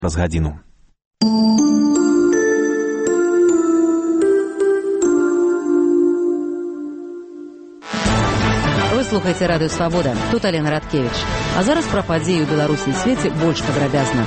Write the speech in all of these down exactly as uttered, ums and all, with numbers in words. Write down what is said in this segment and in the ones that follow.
праз гадзіну. Вы слухаеце радыё «Свабода». Тут Алена Радкевіч. А зараз пра падзеі ў Беларусі і свеце больш падрабязна.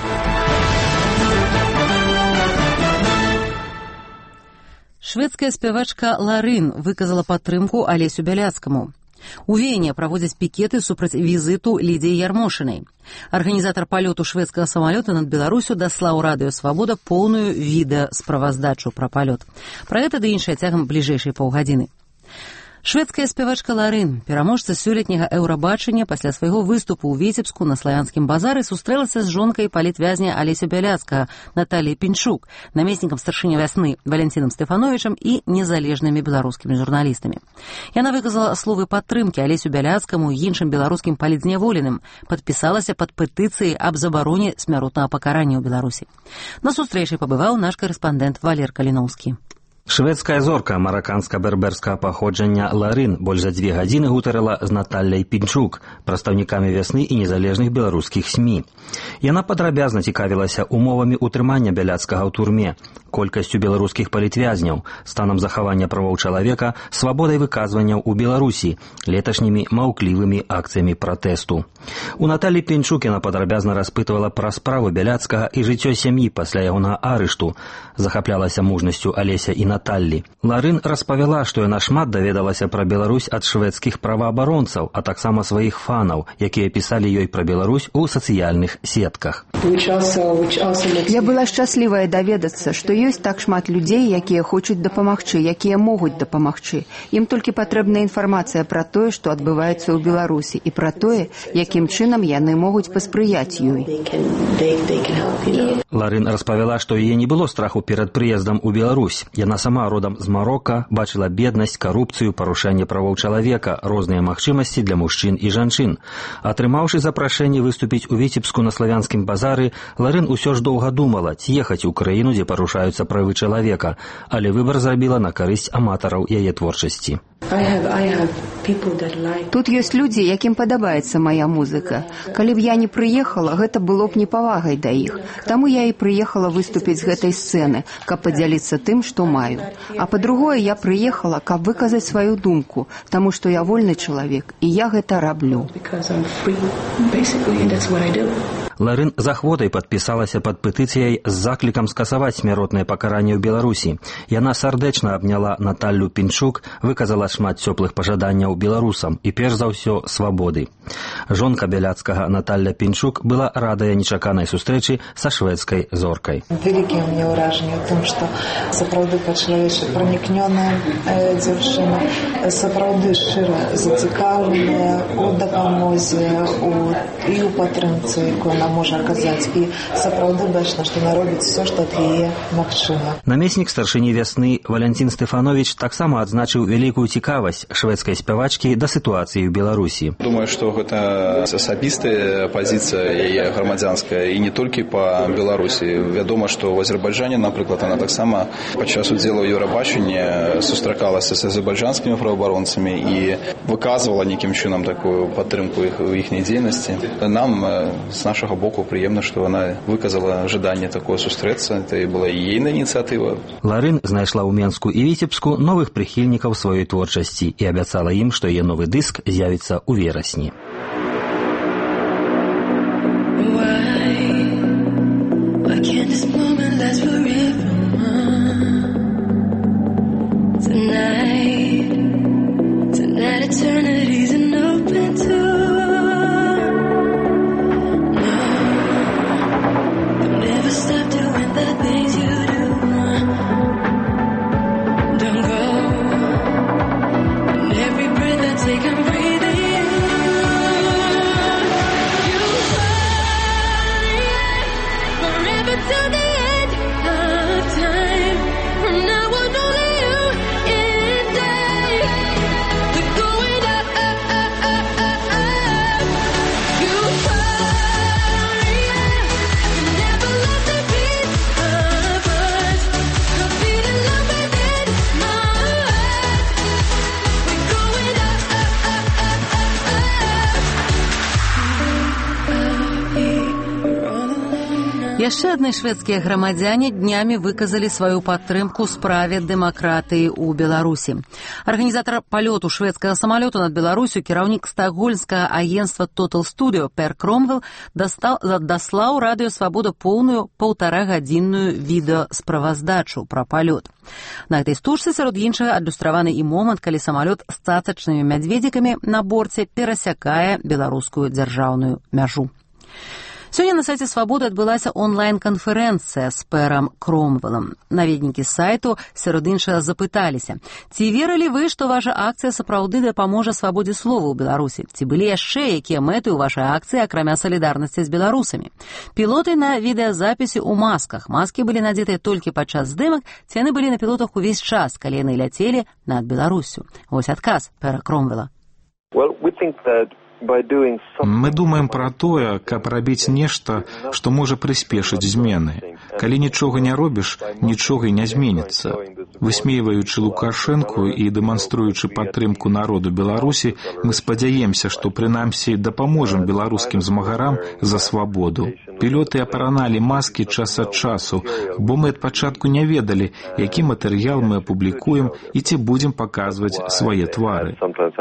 Шведская спявачка Ларин выказала падтрымку Алесю Бяляцкаму. У Вене праводзяць пікеты супраць візіту Лідзіі Ярмошынай. Арганізатар палёту шведскага самалёта над Беларусю даслаў радыё «Свабода» поўную відэасправаздачу пра палёт. Пра гэта ды іншае цягам бліжэйшай паўгадзіны. Шведская спявачка Ларин, пераможца сёлетняга еўрабачання, пасля свайго выступу ў Віцебску на славянскім базары сустрэлася з жонкай палітвязня Алеся Бяляцкага Наталіяй Пінчук, намеснікам старшыні вясны Валянцінам Стэфановічам і незалежнымі беларускімі журналістамі. Яна выказала словы падтрымкі Алесю Бяляцкаму і іншым беларускім палітзняволеным, падпісалася пад петыцыяй аб забароне смяротнага пакарання ў Беларусі. На сустрэчы пабываў наш карэспандэнт Валер Каліноўскі. Шведская зорка мараканска-берберскага паходжання Ларин больш за дзве гадзіны гутарыла з Наталляй Пінчук, прадстаўнікамі вясны і незалежных беларускіх СМІ. Яна падрабязна цікавілася умовамі ўтрымання Бяляцкага ў турме, колькасцю беларускіх палітвязняў, станам захавання правоў чалавека, свабодай выказванняў у Беларусі, леташнімі маўклівымі акцыямі пратэсту. У Наталлі Пінчук яна падрабязна распытвала пра справу Бяляцкага і жыццё сям'і пасля ягонага арышту, захаплялася мужнасцю Алеся і Наталлі. Ларин распавяла, што яна шмат даведалася пра Беларусь ад шведскіх праваабаронцаў, а таксама сваіх фанаў, якія пісалі ёй пра Беларусь у сацыяльных сетках. Я была шчаслівая даведацца, што ёсць так шмат людзей, якія хочуць дапамагчы, якія могуць дапамагчы. Ім толькі патрэбная інфармацыя пра тое, што адбываецца ў Беларусі, і пра тое, якім чынам яны могуць паспрыяць ёй. Ларин распавяла, што яе не было страху перад прыездам у Беларусь. Яна сама родам з Марока, бачыла беднасць, карупцыю, парушэнне правоў чалавека, розныя магчымасці для мужчын і жанчын. Атрымаўшы запрашэнне выступіць у Віцебску на славянскім базары, Ларин усё ж доўга думала, ці ехаць у краіну, дзе парушаюцца правы чалавека, але выбар зрабіла на карысць аматараў яе творчасці. Тут ёсць людзі, якім падабаецца мая музыка. Калі б я не прыехала, гэта было б непавагай да іх. Таму я і прыехала выступіць з гэтай сцэны, каб падзяліцца тым, што маю. А па-другое, я прыехала, каб выказаць сваю думку, таму што я вольны чалавек, і я гэта раблю. Ларин з ахвотай падпісалася пад петыцыяй з заклікам скасаваць смяротнае пакаранне ў Беларусі. Яна сардэчна абняла Наталлю Пінчук, выказала шмат цёплых пажаданняў беларусам і перш за ўсё свабоды. Жонка Бяляцкага Наталля Пінчук была радая нечаканай сустрэчы са шведскай зоркай. Вялікае ў мяне ўражанне ў тым, што сапраўды па-чалавечы пранікнёная дзяўчына, сапраўды шчыра зацікаўленая у дапамозе і ў падтрымцы, якую она можа аказаць, і сапраўды бачна, што яна робіць все, што ад яе магчыма. Намеснік старшыні вясны Валянцін Стэфановіч таксама адзначыў вялікую цікавасць шведскай спявачкі да сітуацыі ў Беларусі. Думаю, што гэта асабістая пазіцыя яе грамадзянская і не толькі па Беларусі. Вядома, што ў Азербайджане, напрыклад, она таксама падчас удзелу ў еўрабачанні сустракалася з азербайджанскімі праваабаронцамі і выказвала нейкім чынам такую падтрымку іх у іхняй дзейнасці. Нам з нашага боку прыемна, што она выказала жаданне такое сустрэцца. Это і была ейная ініцыятыва. Ларин знайшла ў Менску і Віцебску новых прыхільнікаў сваёй творчасці і абяцала ім, што яе новы дыск з'явіцца ў верасні. To the end of time. Яшчэ адны шведскія грамадзяне днямі выказалі сваю падтрымку справе дэмакратыі ў Беларусі. Арганізатар палёту шведскага самалёту над Беларусю, кіраўнік стакгольмскага агенцтва Total Studio Пер Кромвел даслаў Радыё Свабода поўную паўтарагадзінную відэасправаздачу пра палёт. На гэтай стужцы сярод іншага адлюстраваны і момант, калі самалёт з цацачнымі мядзведзікамі на борце перасякае беларускую дзяржаўную мяжу. Сёння на сайце «Свабоды» адбылася онлайн-канферэнцыя з Пэрам Кромвелам. Наведнікі сайту сярод іншага запыталіся, ці верылі вы, што ваша акцыя сапраўды дапаможа свабодзе слова ў Беларусі? Ці былі яшчэ якія мэты ў вашай акцыі, акрамя салідарнасці з беларусамі? Пілоты на відэазапісе ў масках. Маскі былі надзетыя толькі падчас здымак, ці яны былі на пілотах увесь час, калі яны ляцелі над Беларусю? Вось адказ Пэра Кромвела. Well, we think that Мы думаем пра тое, каб рабіць нешта, што можа прыспешыць змены. Калі нічога не робіш, нічога і не зменіцца. Высмейваючы Лукашэнку і дэманструючы падтрымку народу Беларусі, мы спадзяемся, што прынамсі дапаможам беларускім змагарам за свабоду. Пілоты апраналі маскі час ад часу, бо мы ад пачатку не ведалі, які матэрыял мы апублікуем і ці будзем паказваць свае твары.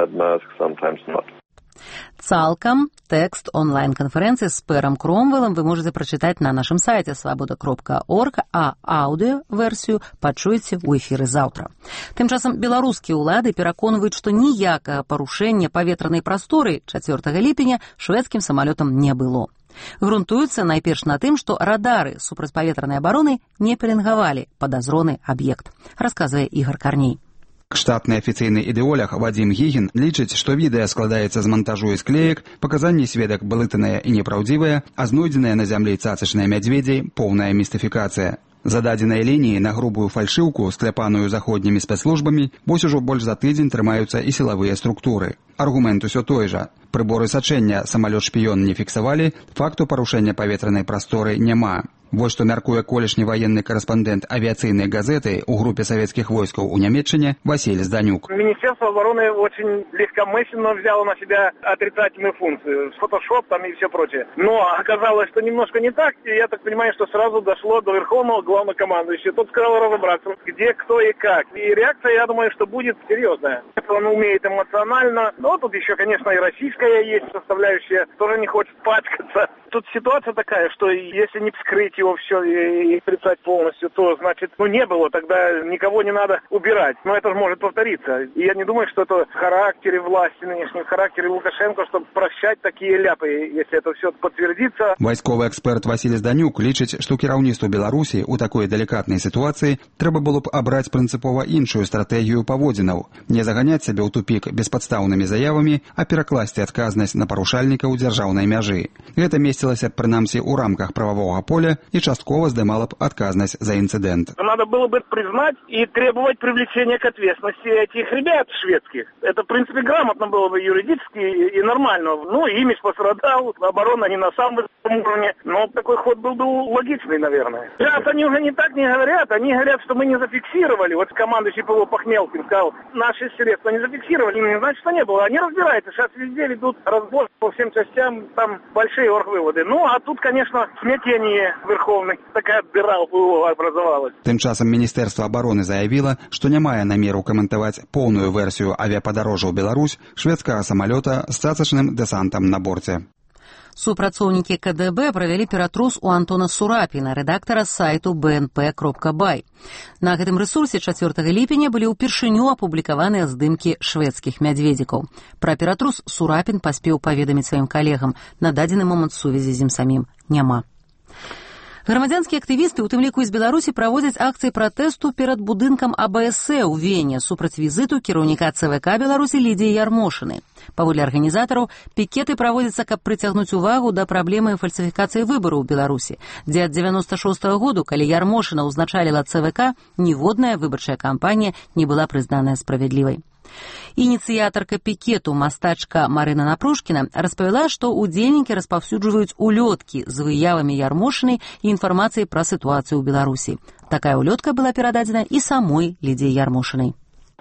Цалкам тэкст онлайн-канферэнцыі з Пэрам Кромвелам вы можете прачытаць на нашым сайце свабода кропка орг, а аўдыё-версію пачуеце ў эфіры заўтра. Тым часам беларускія ўлады пераконваюць, што ніякага парушэння паветранай прасторы чацвёртага ліпеня шведскім самалётам не было. Грунтуюцца найперш на тым, што радары супрацьпаветранай абароны не пеленгавалі падазроны аб'ект, расказвае Ігар Карней. Штатны афіцыйны ідэолог Вадзім Гігін лічыць, што відэа складаецца з мантажу і склеек, паказанні сведак блытаныя і непраўдзівыя, а знойдзеныя на зямлі цацачныя мядзведзі – поўная містыфікацыя. Зададзеныя лініі на грубую фальшыўку, скляпаную заходнімі спецслужбамі, вось ужо больш за тыдзень трымаюцца і сілавыя структуры. Аргумент усё той жа. Прыборы сачэння самалёт-шпіён не фіксавалі, факту парушэння паветранай прасторы няма. Вось што мяркуе колішні ваенны карэспандэнт авіацыйнай газеты ў групе савецкіх войскаў у Нямецчине Василий Зданюк. Министерство обороны очень легкомысленно взяло на себя отрицательную функцию, фотошоп там и все прочее. Но оказалось, что немножко не так, и я так понимаю, что сразу дошло до верховного главнокомандующего. Тот сказал разобраться, где, кто и как. И реакция, я думаю, что будет серьезная. Это он умеет эмоционально, но тут еще, конечно, и российская есть составляющая, тоже не хочет пачкаться. Тут ситуация такая, что если не вскрыть его все и отрицать полностью, то, значит, ну не было, тогда никого не надо убирать. Но это же может повториться. И я не думаю, что это в характере власти нынешней, в характере Лукашенко, чтобы прощать такие ляпы, если это все подтвердится. Вайсковы эксперт Василий Зданюк лічыць, што кіраўніцтву Беларусі ў такой далікатнай сітуацыі трэба было б абраць прынцыпова іншую стратэгію паводзінаў, не заганяць сябе ў тупік беспадстаўнымі заявамі, а перакласці адказнасць на парушальнікаў дзяржаўнай мяжы. Гэта месцілася прынамсі ў рамках прававога поля и частково здымала б отказность за инцидент. Надо было бы признать и требовать привлечения к ответственности этих ребят шведских. Это, в принципе, грамотно было бы юридически и нормально. Ну, имидж пострадал, оборона не на самом высоком уровне, но такой ход был бы логичный, наверное. Сейчас они уже не так не говорят, они говорят, что мы не зафиксировали. Вот командующий ПВО Пахмелкин сказал, наши средства не зафиксировали, не значит, что не было. Они разбираются, сейчас везде ведут разбор по всем частям, там большие оргвыводы. Ну, а тут, конечно, смятение верховных, такая дыра у ПВО образовалась. Тым часам Міністэрства абароны заявіла, што не мае намеру каментаваць поўную версію авіападарожжа ў Беларусь шведскага самалёта з цацачным дэсантам на борце. Супрацоўнікі ка дэ бэ правялі ператрус у Антона Сурапіна, рэдактара сайту бэ эн пэ кропка бай. На гэтым рэсурсе чацвёртага ліпеня былі ўпершыню апублікаваныя здымкі шведскіх мядзведзікаў. Пра ператрус Сурапін паспеў паведаміць сваім калегам. На дадзены момант сувязі з ім самім няма. Грамадзянскія актывісты, у тым ліку з Беларусі, праводзяць акцыі пратэсту перад будынкам а бэ эс э ў Вене супраць візіту кіраўніка цэ вэ ка Беларусі Лідзіі Ярмошынай. Паводле арганізатараў, пікеты праводзяцца, каб прыцягнуць увагу да праблемы фальсіфікацыі выбараў у Беларусі, дзе ад дзевяноста шостага году, калі Ярмошына ўзначаліла цэ вэ ка, ніводная выбарчая кампанія не была прызнаная справядлівай. Ініцыятарка пікету, мастачка Марына Напрушкіна, распавяла, што удзельнікі распаўсюджваюць улёткі з выявамі Ярмошынай і інфармацыяй пра сітуацыю ў Беларусі. Такая улётка была перададзена і самой Лідзіі Ярмошынай.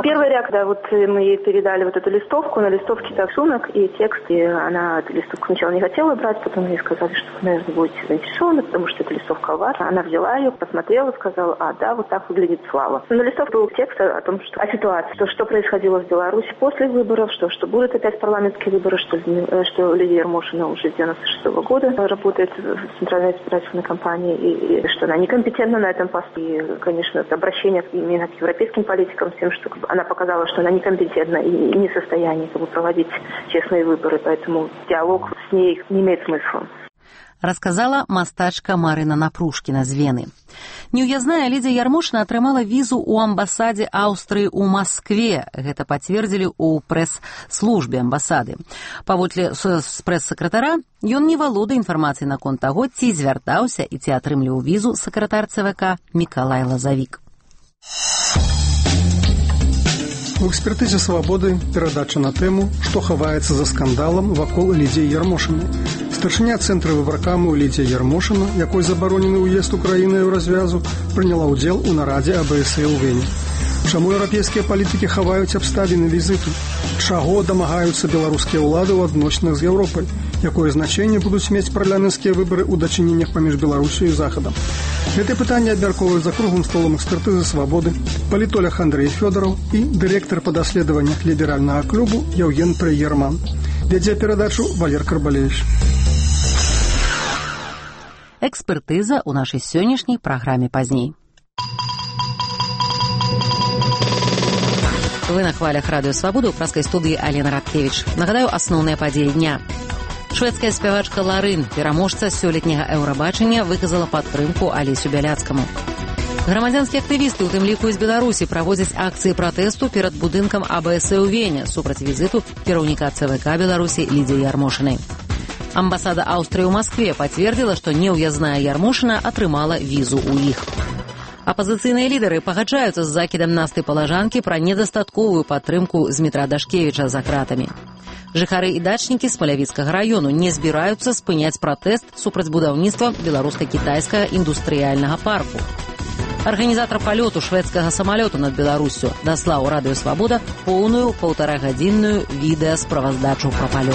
Первая реакция, вот мы ей передали вот эту листовку, на листовке рисунок и текст, и она эту листовку сначала не хотела брать, потом ей сказали, что вы, наверное, будете заинтересованы, потому что это листовка ваша. Она взяла ее, посмотрела, сказала, а, да, вот так выглядит Слава. На листовке был текст о том, что о ситуации, что, что происходило в Беларуси после выборов, что, что будут опять парламентские выборы, что, что Лидия Ярмошина уже с девяносто шестого года работает в Центральной избирательной кампании, и, и что она некомпетентна на этом посту. И, конечно, это обращение именно к европейским политикам с тем, что она показала, что она некомпетентна и не в состоянии как бы, проводить честные выборы, поэтому диалог с ней не имеет смысла. Рассказала мастачка Марина Напрушкіна з Вены. Неўязная Лідзія Ярмошына атрымала візу ў амбасадзе Аўстрыі ў Маскве. Гэта пацвердзілі ў прэс-службе амбасады. Паводле прэс-сакратара, ён не валодае інфармацыяй наконт таго, ці звяртаўся і ці атрымліваў візу сакратар ЦВК Мікалай Лазавік. У экспертызе «Свабоды» перадача на тэму, што хаваецца за скандалам вакол Лідзіі Ярмошынай. Старшыня цэнтра выбаркаму Лідзія Ярмошына, якой забаронены ўезд Украіны ў развязу, прыняла ўдзел у нарадзе А Б С у Вене. Чаму еўрапейскія палітыкі хаваюць абставіны візіту? Чаго дамагаюцца беларускія ўлады ў адносінах з Еўропай? Якое значэнне будуць мець парламенцкія выбары ў дачыненнях паміж Беларусю і Захадам? Гэтыя пытанні абмяркоўваюць за круглым столам экспертызы «Свабоды» палітолог Андрэй Фёдораў і дырэктар па даследаваннях ліберальнага клубу Яўген Прыерман. Вядзе перадачу Валер Карбалевіч. Экспертыза ў нашай сённяшняй праграме пазней. Вы на хвалях радыё «Свабода» ў праскай студыі Алена Радкевіч. Нагадаю, асноўныя падзеі дня. Шведская спявачка Ларын, пераможца сёлетняга Еўрабачання, выказала падтрымку Алесю Бяляцкаму. Грамадзянскія актывісты, у тым ліку з Беларусі, праводзяць акцыі пратэсту перад будынкам А Б С у Вене супраць візіту кіраўніка ЦВК Беларусі Лідзіі Ярмошынай. Амбасада Аўстрыі ў Маскве пацвердзіла, што неўязная Ярмошына атрымала візу ў іх. Апазіцыйныя лідары пагаджаюцца з закідам Насты Палажанкі пра недастатковую падтрымку Змітра Дашкевіча за кратамі. Жыхары і дачнікі Смалявіцкага раёну не збіраюцца спыняць пратэст супраць будаўніцтва беларуска-кітайскага індустрыяльнага парку. Арганізатар палёту шведскага самалёту над Беларуссю даслаў радыё «Свабода» поўную паўтарагадзінную відэасправаздачу пра палёт.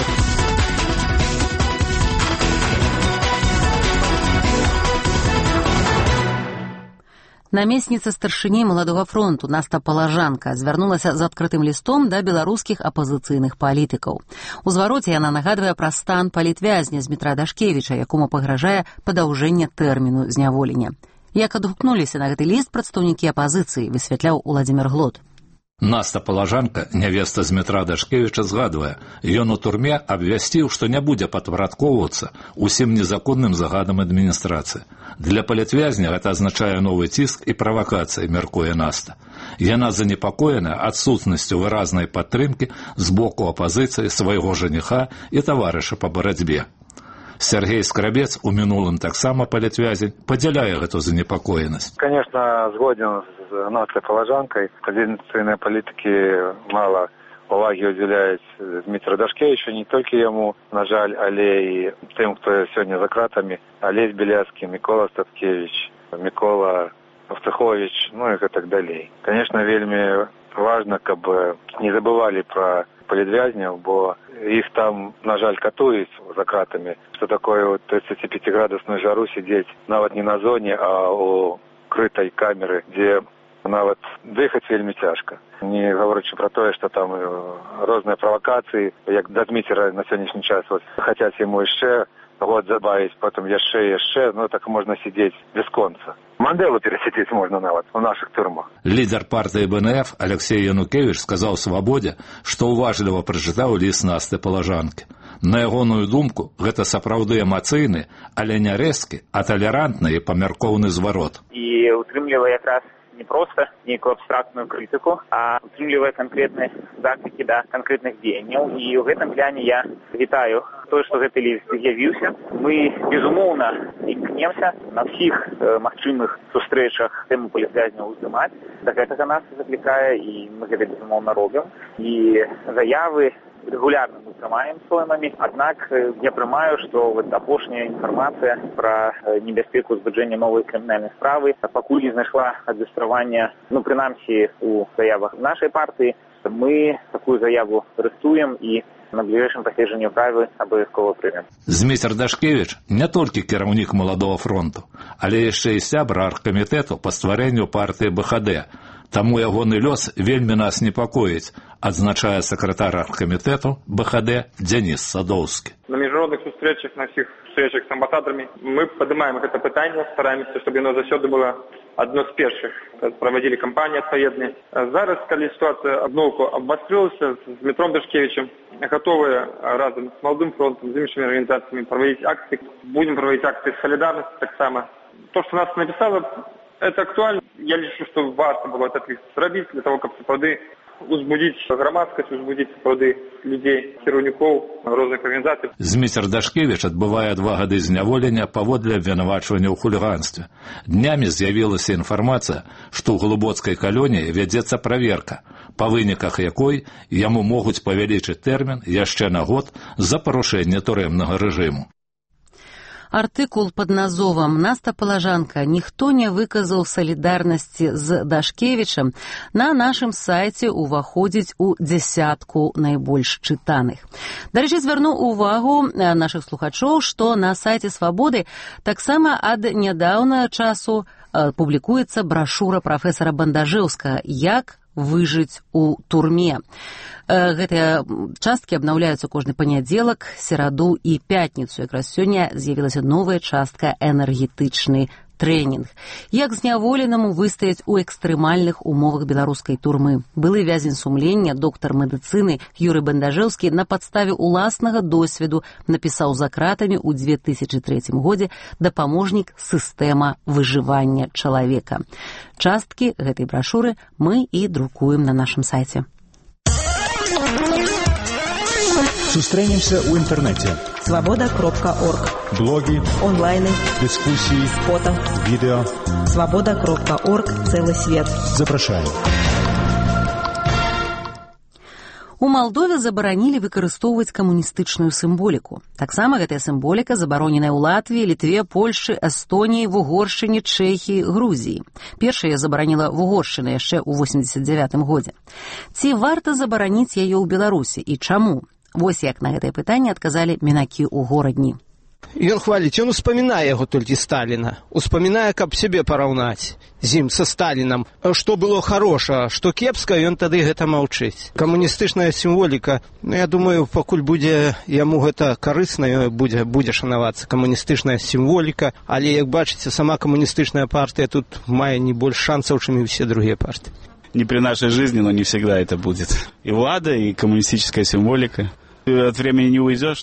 Намесніца старшыні маладога фронту Наста Палажанка звярнулася з адкрытым лістом да беларускіх апазіцыйных палітыкаў. У звароце яна нагадвае пра стан палітвязня Змітра Дашкевіча, якому пагражае падаўжэнне тэрміну зняволення. Як адгукнуліся на гэты ліст прадстаўнікі апазіцыі, высвятляў Уладзімір Глот. Наста Палажанка, нявеста Змітра Дашкевіча, згадвае, ён у турме абвясціў, што не будзе падпарадкоўвацца усім незаконным загадам адміністрацыі. Для палітвязня гэта азначае новы ціск і правакацыі, мяркуе Наста. Яна занепакоена адсутнасцю выразнай падтрымкі з боку апазіцыі свайго жаніха і таварыша па барацьбе. Сергей Скрабец, у мінулым таксама палітвязень, падзяляе гэту занепакоенасць. Конечно, згоден з Настай Палажанкай. Оппозиционные политики мало уваги уделяют Дмитрию Дашкевичу, не только ему, на жаль, але и тем, кто сегодня за кратами. Олесь Беляцкий, Микола Статкевич, Микола Автыхович, ну и так далее. Конечно, вельми важно, как бы не забывали про палітвязнів, бо їх там, на жаль, катують за кратами. Що такое тридцатипятиградусную жару сидеть навіть не на зоні, а у крытай камеры, де навіть дихати вельми тяжко. Не говорячи про те, що там різні провокації, як до Дмитра на сьогоднішній час, ось, хочуть йому ще год забавить, потом еще, еще, ну так можно сидеть без конца. Манделу пересидеть можно нават в наших тюрьмах. Лидер партии Б Н Ф Алексей Янукевич сказал «Свободе», что уважліва прачытаў ліст Насты Палажанкі. На ягоную думку, гэта сапраўды эмацыйны, але не рэзкі, а талерантны і памяркоўны зварот. І утрымлівае якраз не просто некую абстрактную критику, а утрымлівае конкретные заклики да конкретных дзеянняў. І ў гэтым пляне я вітаю то, что гэты ліст з'явіўся. Мы, безумоўна, імкнемся на всіх э, магчымых сустрэчах тэму палітвязняў уздымаць. Да гэтага нас заклікае, і мы гэта, безумоўна, робім. І заявы регулярна мы прымаем соймамі, аднак я прымаю, што вот апошняя інфармацыя пра небяспеку узбуджэння новай крымінальнай справы пакуль не знайшла адлюстравання, ну, прынамсі, у заявах нашай партыі. Мы такую заяву рыхтуем і на бліжэйшым паседжанні ўправы абавязкова прымем. Зміцер Дашкевіч не толькі кіраўнік маладога фронту, але яшчэ і сябра аргкамітэту па стварэнню партыі бэ ха дэ. Таму ягоны лёс вельмі нас непакоіць, адзначае сакратар аргкамітэту бэ ха дэ Дзяніс Садоўскі. На міжнародных сустрэчах, на всіх сустрэчах з амбасадарамі мы падымаем гэта пытанне, стараемся, чтобы яно заўсёды было адно з першых. Праводзілі кампаніі адпаведныя. Зараз, калі сітуацыя абноўку абвастрылася з Дмітром Дашкевічем, готовыя разам з Маладым фронтам, з іншымі арганізацыямі праводзіць акцыі. Будем праводзіць акцыі з салідарнасці таксама. То, што нас напісала, это актуально. Я лічу, што варта было это зрабіць для того, каб сапраўды узбудзіць грамадскасць, узбудзіць сапраўды людзей, кіраўнікоў розных арганізацый. Зміцер Дашкевіч адбывае два гады зняволення паводле абвінавачвання ў хуліганстве. Днямі з'явілася інфармацыя, што ў глыбоцкай калоніі вядзецца праверка, па выніках якой яму могуць павялічыць тэрмін яшчэ на год за парушэнне турэмнага рэжыму. Артыкул под назовам «Наста Палажанка. Ніхто не выказаў салідарнасці з Дашкевічам» на нашым сайце уваходзіць у дзясятку найбольш чытаных. Дарэчы, звярну ўвагу нашых слухачоў, што на сайце «Свабоды» таксама ад нядаўна часу публікуецца брашура прафесара Бандажэўскага «Як выжыць у турме». Гэтыя часткі абнаўляюцца кожны панядзелак, сераду і пятніцу. Якраз сёння з'явілася новая частка «Энергетычны трэнінг». Як зняволенаму выстаяць у экстрэмальных умовах беларускай турмы. Былы вязень сумлення, доктар медыцыны Юрый Бандажэўскі на падставе ўласнага досведу напісаў за кратамі ў две тысячы трэцім годзе дапаможнік «Сістэма выжывання чалавека». Часткі гэтай брашуры мы і друкуем на нашым сайце. Сустрэнемся ў інтэрнэце. свобода кропка орг. Блогі, онлайны, дыскусіі, фото, відэо. свобода кропка орг. Цэлы свет. Запрашаем. У Малдове забаранілі выкарыстоўваць камуністычную сімволіку. Таксама гэтая сімволіка забароненая ў Латвіі, Літве, Польшчы, Эстоніі, Вугоршчыне, Чэхіі, Грузіі. Першая забараніла Вугоршчына яшчэ ў восемдзесят дзявятым годзе. Ці варта забараніць яе ў Беларусі і чаму? Вось як на гэтае пытанне адказалі мінакі ў горадні. Ён хваліць, ён успамінае яго толькі Сталіна. Успамінае, каб сябе параўнаць з ім, са Сталінам. Што было хороша, што кепска, ён тады гэта маўчыць. Камуністычная сімволіка, ну, я думаю, пакуль будзе яму гэта карысна, будзе, будзе шанавацца камуністычная сімволіка, але, як бачыце, сама камуністычная партыя тут мае не больш шансаў, чым і ўсе другія партыі. Не при нашей жизни, но не всегда это будет. И влада, и коммунистическая символика. Ты от времени не уйдешь.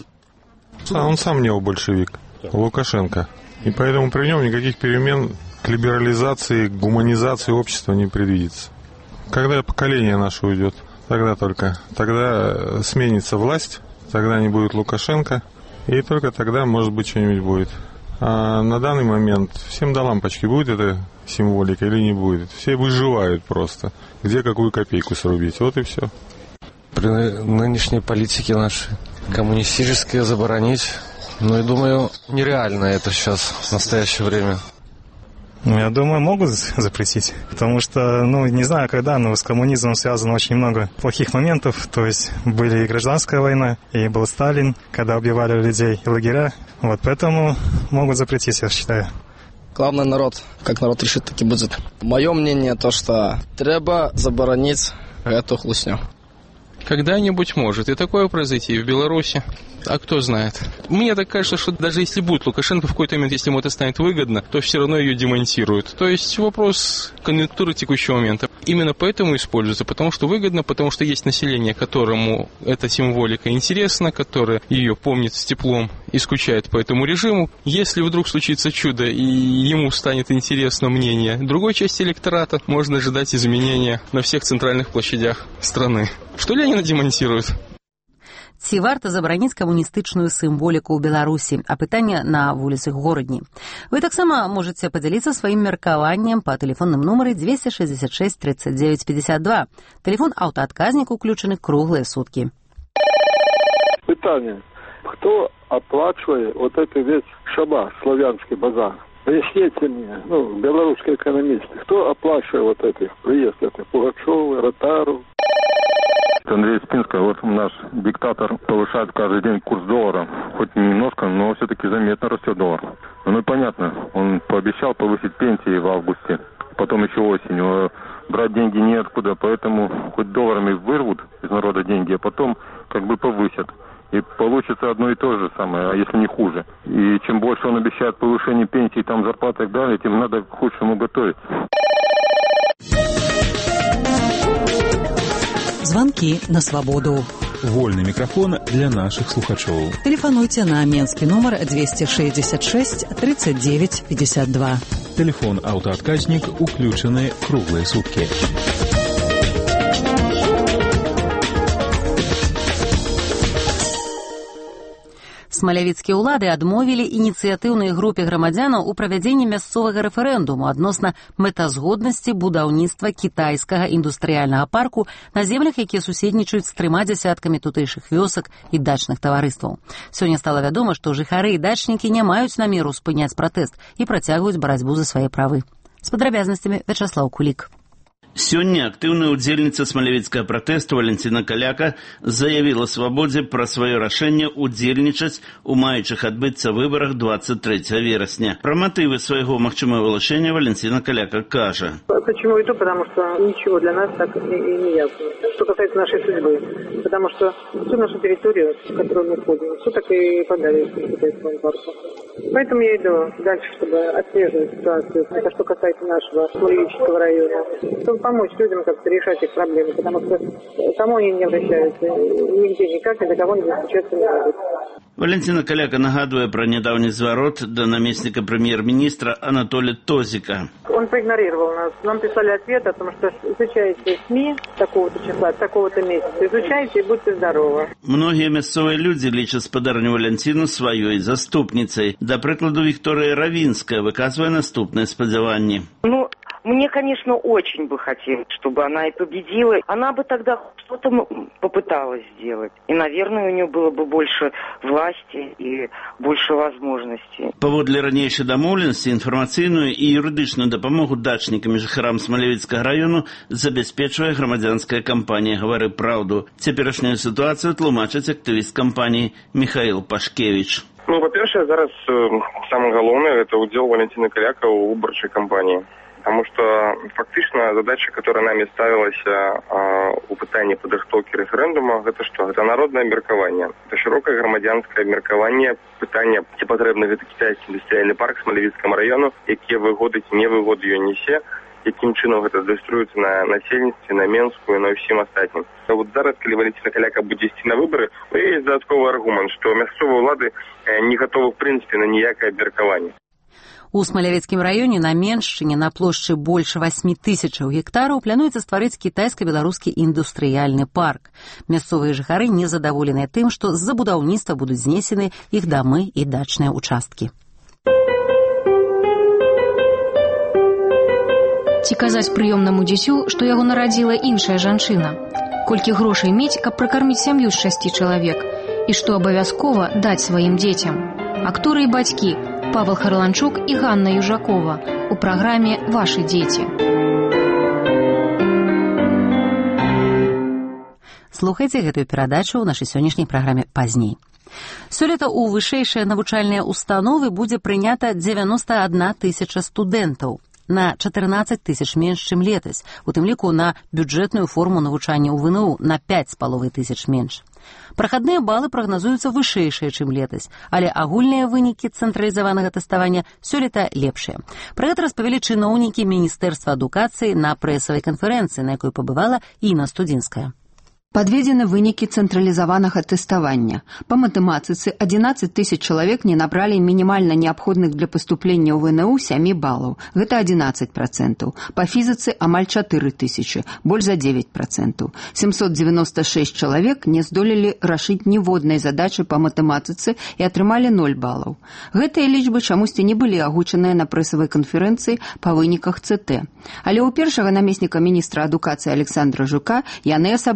А он сам необольшевик, Лукашенко. И поэтому при нем никаких перемен к либерализации, к гуманизации общества не предвидится. Когда поколение наше уйдет, тогда только. Тогда сменится власть, тогда не будет Лукашенко, и только тогда, может быть, что-нибудь будет. А на данный момент всем до лампочки, будет эта символика или не будет. Все выживают просто. Где какую копейку срубить, вот и все. При нынешней политике нашей коммунистическое заборонить, ну, я думаю, нереально это сейчас, в настоящее время. Ну, я думаю, могут запретить, потому что, ну, не знаю когда, но с коммунизмом связано очень много плохих моментов, то есть были и гражданская война, и был Сталин, когда убивали людей и лагеря, вот поэтому могут запретить, я считаю. Главное народ, как народ решит, так и будет. Мое мнение то, что треба заборонить эту хлусню. Когда-нибудь может и такое произойти и в Беларуси. А кто знает. Мне так кажется, что даже если будет Лукашенко в какой-то момент, если ему это станет выгодно, то все равно ее демонтируют. То есть вопрос конъюнктуры текущего момента. Именно поэтому используется, потому что выгодно, потому что есть население, которому эта символика интересна, которое ее помнит с теплом и скучает по этому режиму. Если вдруг случится чудо и ему станет интересно мнение другой части электората, можно ожидать изменения на всех центральных площадях страны. Что Ленина демонтируют? Ці варта забараніць камуністычную сімволіку ў Беларусі, а пытанне на вуліцах горадні. Вы таксама можаце падзяліцца сваім меркаваннем па тэлефонным нумары двести шестьдесят шесть тридцать девять пятьдесят два. Тэлефон аўтаадказніку ўключаны круглыя суткі. Питание. Кто оплачивает вот это весь шабаш, славянский базар? Поясните мне, ну, белорусские экономисты, кто оплачивает вот это приезд? Это Пугачёв, Ротару? Андрей Спинский, вот наш диктатор повышает каждый день курс доллара. Хоть немножко, но все-таки заметно растет доллар. Ну и понятно, он пообещал повысить пенсии в августе, потом еще осенью. Брать деньги неоткуда, поэтому хоть долларами вырвут из народа деньги, а потом как бы повысят. И получится одно и то же самое, а если не хуже. И чем больше он обещает повышение пенсий, там зарплаты и так далее, тем надо к худшему готовиться. Звонки на свободу. Вольный микрофон для наших слухачоў. Телефонуйте на менскі нумар двести шестьдесят шесть тридцать девять пятьдесят два. Телефон аўтаадказнік уключаны круглыя суткі. Смалявіцкія ўлады адмовілі ініцыятыўнай групе грамадзянаў у правядзенні мясцовага рэферэндуму адносна мэтазгоднасці будаўніцтва кітайскага індустрыяльнага парку на землях, якія суседнічаюць з трыма дзясяткамі тутэйшых вёсак і дачных таварыстваў. Сёння стала вядома, што жыхары і дачнікі не маюць намеру спыняць пратэст і працягваюць барацьбу за свае правы. З падрабязнасцямі Вячаслаў Кулік. Сёння актыўная ўдзельніца смалявіцкага пратэсту Валентина Каляка заявіла свабодзе пра сваё рашэнне удзельнічаць у маючых адбыцца выбарах двадцать третьего верасня. Пра матывы свайго магчымага вылучэння Валентина Каляка кажа. Почему иду? Потому что ничего для нас так и, и не ясно. Что касается нашей судьбы. Потому что всю нашу территорию, в которую мы входим, все так и подали к китайскому парку. Поэтому я иду дальше, чтобы отслеживать ситуацию. Это что касается нашего Смолевического района. Чтобы помочь людям как-то решать их проблемы, потому что кому они не обращаются, нигде никак, ни до кого не достучаться не могут. Валентина Каляка нагадывая про недавний зворот до наместника премьер-министра Анатолия Тозика. Он проигнорировал нас. Нам писали ответ о том, что изучайте СМИ такого-то числа, такого-то месяца. Изучайте и будьте здоровы. Многие мясцовые люди лечат спадарню Валентину своей заступницей. До прикладу, Виктория Равинская выказывая наступные сподевания. Ну, мне, конечно, очень бы хотелось, чтобы она и победила. Она бы тогда что-то попыталась сделать. И, наверное, у нее было бы больше власти и больше возможностей. Паводле ранейшай дамоўленасці інфармацыйную і юрыдычную дапамогу дачнікам і жыхарам Смалявіцкага району забяспечвае грамадзянская кампанія «Гавары праўду». Цяперашнюю сітуацыю тлумачыць актывіст кампаніі Михаил Пашкевич. Ну, па-першае, зараз э, самое галоўнае – это удзел Валентины Каляка ў выбарчай кампаніі. Потому что фактично задача, которая нами ставилась э, у пытания падрыхтоўкі референдума, это что? Это народное меркаванне. Это широкое громадянское меркаванне, пытание, ці патрэбны гэта кітайскі індустрыяльны парк Смалявіцкаму району, якія выгоды ці невыгоды ён несе, якім чынам гэта даструецца на насельніцтве, на Менскую, на ўсім астатнім. А вот зараз, калі Валентина Каляка будзе ісці на выборы, то есть дадатковы аргумент, што мясцовыя ўлады не гатовы в прынцыпе на ніякае меркаванне. У Смалявіцкім раёне на Меншчыне на плошчы больш восьмі тысячаў гектараў плануецца стварыць кітайска-беларускі індустрыяльны парк. Мясцовыя жыхары незадаволеныя тым, што з-за будаўніцтва будуць знесены іх дамы і дачныя участкі. Ці казаць прыёмнаму дзіцю, што яго нарадзіла іншая жанчына? Колькі грошай мець, каб пракарміць сям'ю з шасці чалавек? І што абавязкова даць сваім дзецям? Акторы і бацькі Павел Харланчук і Ганна Южакова у праграме «Ваши дзеці». Слухайце гэтую перадачу ў нашай сённяшняй праграме пазней. Сёлета ў вышэйшыя навучальныя установы будзе прынята дзевяноста адна тысяча студэнтаў. На чатырнаццаць тысяч менш, чым летась, у тым ліку на бюджэтную форму навучання ў ВНУ на пяць з паловай тысяч менш. Прахадныя балы прагназуюцца вышэйшыя, чым летась, але агульныя вынікі цэнтралізаванага тэставання сёлета лепшыя. Пра гэта распавялі чыноўнікі Міністэрства адукацыі на прэсавай канферэнцыі, на якой пабывала Інна Студзінская. Подведены вынікі цэнтралізаванага тэставання. Па матэматыцы адзінаццаць тысяч чалавек не набралі мінімальна неабходных для паступлення ў ВНУ сем балаў. Гэта адзінаццаць працэнтаў. Па фізіцы амаль чатыры тысячы, больш за дзевяць працэнтаў. семьсот девяносто шесть чалавек не здолелі рашыць ніводнай задачы па матэматыцы і атрымалі ноль балаў. Гэтыя лічбы чамусьці не былі агучаныя на прэсавай канферэнцыі па выніках цэ тэ. Але ў першага намесніка міністра адукацыі Александра Жука яны асаблівай трывогі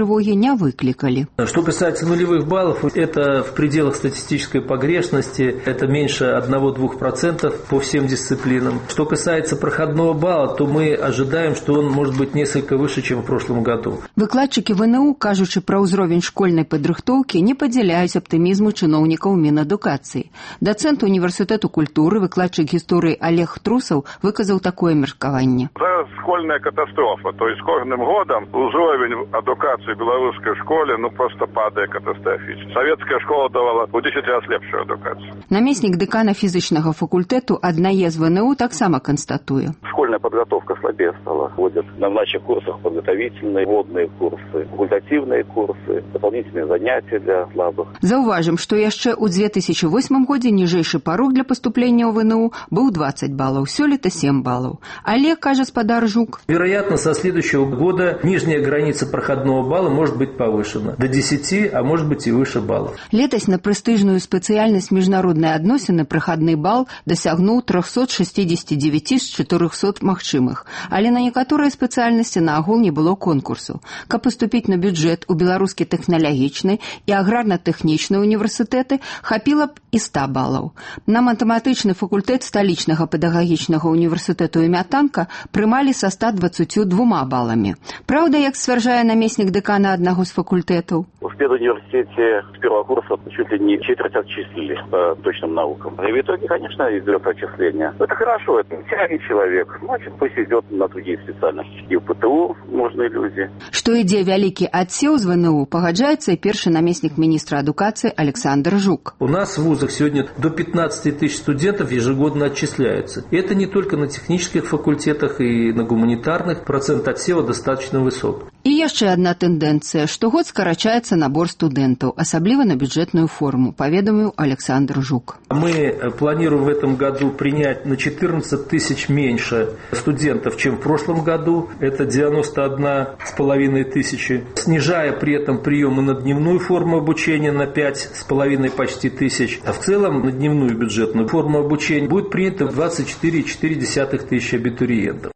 тревоги не выкликали. Что касается нулевых баллов, это в пределах статистической погрешности, это меньше одного-двух процентов по всем дисциплинам. Что касается проходного балла, то мы ожидаем, что он может быть несколько выше, чем в прошлом году. Выкладчики ВНУ, кажучы пра ўзровень школьнай падрыхтоўкі, не падзяляюць аптымізму чыноўнікаў Мінадукацыі. Дацэнт універсітэту культуры, выкладчык гісторыі Олег Трусаў выказаў такое меркаванне. Зараз школьная катастрофа, то есть с кожным годом уровень адукации в белорусской школе ну просто падает катастрофически. Советская школа давала в десять раз лепшую адукацию. Намеснік дэкана фізычнага факультэту аднае з ВНУ таксама канстатуе. Школьная подготовка слабее стала. Вводят на младших курсах подготовительные, водные курсы, факультативные курсы, дополнительные занятия для слабых. Заўважым, што яшчэ ў две тысячи восьмым годзе ніжэйшы парог для паступлення ў ВНУ быў двадцать баллов, сёлета семь баллов. Але, кажа спадар Жук, вероятно, со следующего года нижняя граница проходного балла может быть повышена до десяти, а может быть и выше баллов. Летась на прэстыжную спецыяльнасць міжнародныя адносіны прахадны бал дасягнуў триста шестьдесят девять з четырёхсот магчымых, але на некаторыя спецыяльнасці наогул не было конкурсу. Каб паступіць на бюджэт у беларускі тэхналагічны і аграрна-тэхнічны універсітэты хапіла б і ста баллаў. На матэматычны факультэт сталічнага педагагічнага універсітэту імя Танка прымалі са ста двадцатью двумя балламі. Праўда, як сцвярджае намеснік дэкана аднаго з факультэтаў, в педуниверситете с первого курса чуть ли не четверть отчислили по точным наукам. И в итоге, конечно, идет отчисление. Это хорошо, это тянет человек. Значит, пусть идет на другие специальности. И в ПТУ нужны люди. Што ідзе вялікі адсеў з ВНУ, пагаджаецца і першы намеснік міністра адукацыі Александр Жук. У нас в вузах сегодня до пятнадцати тысяч студентов ежегодно отчисляются. И это не только на технических факультетах и на гуманитарных. Процент отсева достаточно высок. І яшчэ адна тэндэнцыя. Штогод скарачаецца набор студэнтаў, асабліва на бюджетную форму, поведомил Александр Жук. Мы планируем в этом году принять на четырнадцать тысяч меньше студентов, чем в прошлом году. Это девяносто одна с половиной тысячи. Снижая при этом приемы на дневную форму обучения на пять с половиной почти тысяч. А в целом на дневную бюджетную форму обучения будет принято двадцать четыре целых четыре десятых тысячи абитуриентов.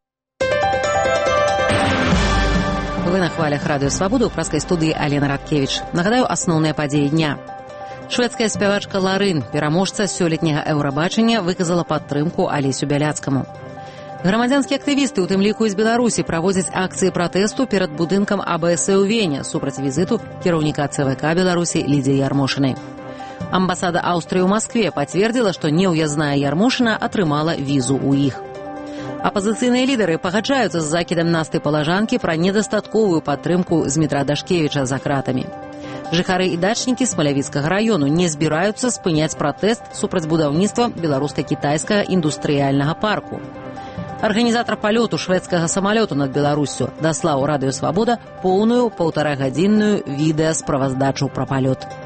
Вы на хвалях радыё Свабода, ў праскай студыі Алена Радкевіч. Нагадаю, асноўныя падзеі дня. Шведская спявачка Ларын, пераможца сёлетняга Еўрабачання, выказала падтрымку Алесю Бяляцкаму. Грамадзянскія актывісты, у тым ліку з Беларусі, праводзяць акцыі пратэсту перад будынкам АБС ў Вене супраць візіту кіраўніка ЦВК Беларусі Лідзіі Ярмошынай. Амбасада Аўстрыі ў Маскве пацвердзіла, што неўязная Ярмошына атрымала візу ў іх. Апозіцыйныя лідары пагаджаюцца з закідам Насты Палажанкі пра недастатковую падтрымку Змітра Дашкевіча за кратамі. Жыхары і дачнікі Смалявіцкага раёну не збіраюцца спыняць пратэст супраць будаўніцтва беларуска-кітайскага індустрыяльнага парку. Арганізатар палёту шведскага самалёту над Беларуссю даслаў радыё Свабода поўную паўтарагадзінную відэасправаздачу пра палёт.